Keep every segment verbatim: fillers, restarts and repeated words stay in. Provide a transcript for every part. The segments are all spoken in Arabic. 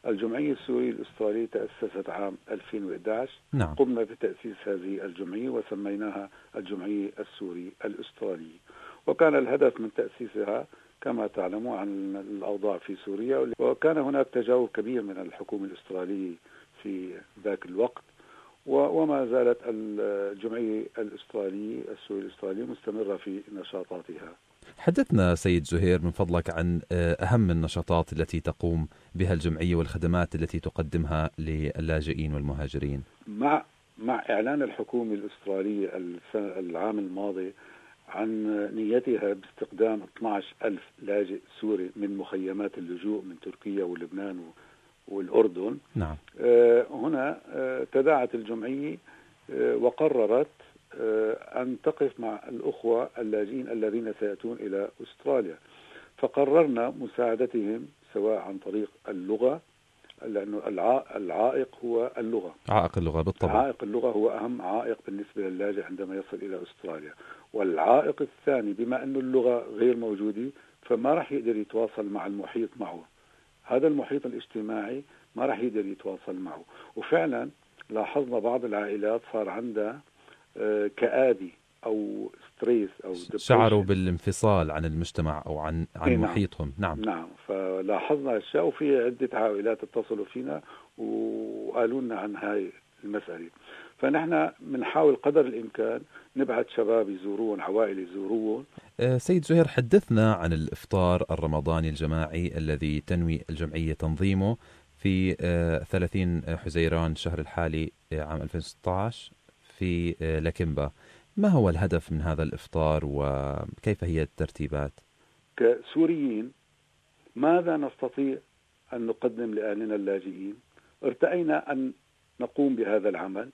الجمعية السورية الأسترالية تأسست عام ألفين وإحدى عشر. نعم. قمنا بتأسيس هذه الجمعية وسميناها الجمعية السورية الأسترالية، وكان الهدف من تأسيسها كما تعلموا عن الأوضاع في سوريا، وكان هناك تجاوب كبير من الحكومة الأسترالية في ذاك الوقت، وما زالت الجمعية الأسترالية السورية الأسترالية مستمرة في نشاطاتها. حدثنا سيد زهير من فضلك عن أهم النشاطات التي تقوم بها الجمعية والخدمات التي تقدمها للاجئين والمهاجرين. مع مع إعلان الحكومة الأسترالية العام الماضي عن نيتها باستقدام اثني عشر ألف لاجئ سوري من مخيمات اللجوء من تركيا ولبنان والأردن. نعم. هنا تداعت الجمعية وقررت أن تقف مع الأخوة اللاجئين الذين سيأتون إلى أستراليا، فقررنا مساعدتهم سواء عن طريق اللغة، لأنه العائق هو اللغة. عائق اللغة بالطبع. عائق اللغة هو أهم عائق بالنسبة للاجئ عندما يصل إلى أستراليا. والعائق الثاني بما أن اللغة غير موجودة فما راح يقدر يتواصل مع المحيط معه، هذا المحيط الاجتماعي ما راح يقدر يتواصل معه. وفعلا لاحظنا بعض العائلات صار عندها كآبة أو ستريس أو شعروا بالانفصال عن المجتمع أو عن عن نعم. محيطهم. نعم نعم، فلاحظنا الشيء، وفي عدة عائلات اتصلوا فينا وقالوا لنا عن هاي المسألة. فنحن بنحاول قدر الإمكان نبعث شباب يزورون، عوائل يزورون. سيد زهير، حدثنا عن الإفطار الرمضاني الجماعي الذي تنوي الجمعية تنظيمه في ثلاثين حزيران الشهر الحالي عام ألفين وستة عشر في لكمبا. ما هو الهدف من هذا الإفطار وكيف هي الترتيبات؟ كسوريين ماذا نستطيع أن نقدم لأهلنا اللاجئين؟ ارتأينا أن نقوم بهذا العمل،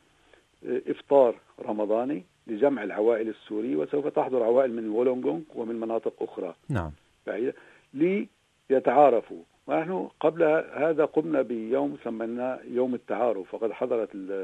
إفطار رمضاني لجمع العوائل السورية، وسوف تحضر عوائل من وولونغونغ ومن مناطق أخرى. نعم. ليتعارفوا. ونحن قبل هذا قمنا بيوم سميناه يوم التعارف، وقد حضرت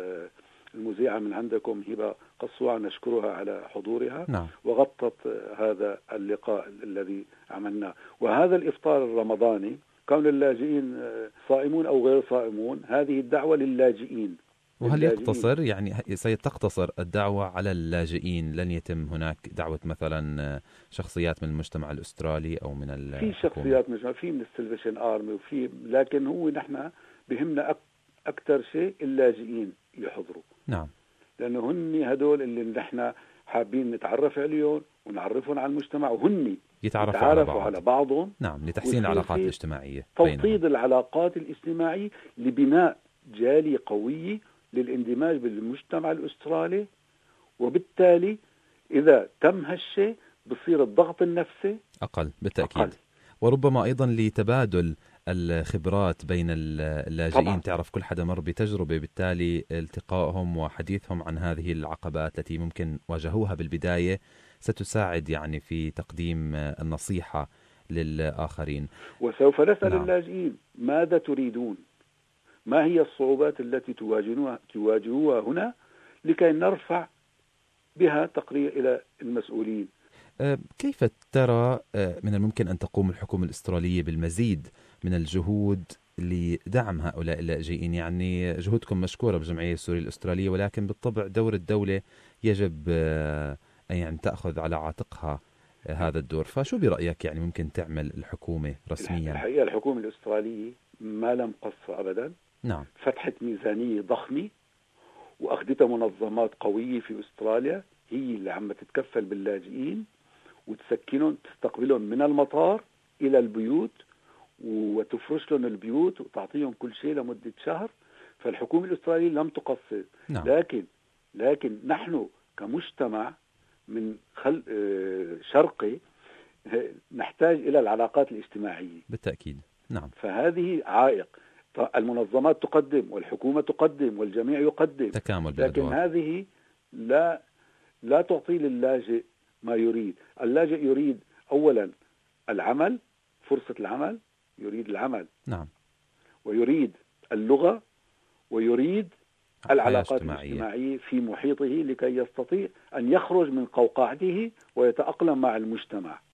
المذيعة من عندكم هبة قصوع نشكرها على حضورها. نعم. وغطت هذا اللقاء الذي عملناه. وهذا الإفطار الرمضاني كون اللاجئين صائمون أو غير صائمون، هذه الدعوة للاجئين. وهل يقتصر يعني سيتقتصر الدعوة على اللاجئين؟ لن يتم هناك دعوة مثلا شخصيات من المجتمع الأسترالي أو من الحكومة؟ في شخصيات مجتمع، في من السلفيشن آرمي، وفي، لكن هو نحن بهمنا أكثر شيء اللاجئين يحضروا. نعم. لأنه هن هدول اللي نحن حابين نتعرف عليهم ونعرفهم على المجتمع، وهن يتعرفوا على, بعض. على بعضهم. نعم، لتحسين العلاقات الاجتماعية، توطيد العلاقات الاجتماعية لبناء جالية قوية للاندماج بالمجتمع الأسترالي. وبالتالي إذا تم هالشيء بصير الضغط النفسي أقل بالتأكيد. أقل. وربما أيضا لتبادل الخبرات بين اللاجئين. طبعا. تعرف كل حدا مر بتجربة، بالتالي التقائهم وحديثهم عن هذه العقبات التي ممكن واجهوها بالبداية ستساعد يعني في تقديم النصيحة للآخرين. وسوف نسأل نعم. اللاجئين ماذا تريدون؟ ما هي الصعوبات التي تواجهوها تواجهوها هنا لكي نرفع بها تقرير إلى المسؤولين. كيف ترى من الممكن أن تقوم الحكومة الأسترالية بالمزيد من الجهود لدعم هؤلاء اللاجئين؟ يعني جهودكم مشكورة بالجمعية السورية الأسترالية، ولكن بالطبع دور الدولة يجب أن يعني تأخذ على عاتقها هذا الدور. فشو برأيك يعني ممكن تعمل الحكومة رسميا؟ الحقيقة الحكومة الأسترالية ما لم قصر أبدا. نعم. فتحت ميزانية ضخمة وأخذتها منظمات قوية في أستراليا، هي اللي عم تتكفل باللاجئين وتسكنهم، تستقبلهم من المطار إلى البيوت وتفرش لهم البيوت وتعطيهم كل شيء لمدة شهر. فالحكومة الأسترالية لم تقصر. نعم. لكن لكن نحن كمجتمع من خل... شرقي نحتاج إلى العلاقات الاجتماعية بالتأكيد. نعم. فهذه عائق. المنظمات تقدم والحكومة تقدم والجميع يقدم تكامل لكن بالأدوار. هذه لا لا تعطي للاجئ ما يريد. اللاجئ يريد أولا العمل، فرصة العمل، يريد العمل. نعم. ويريد اللغة، ويريد العلاقات الاجتماعية. الاجتماعية في محيطه لكي يستطيع أن يخرج من قوقعته ويتأقلم مع المجتمع.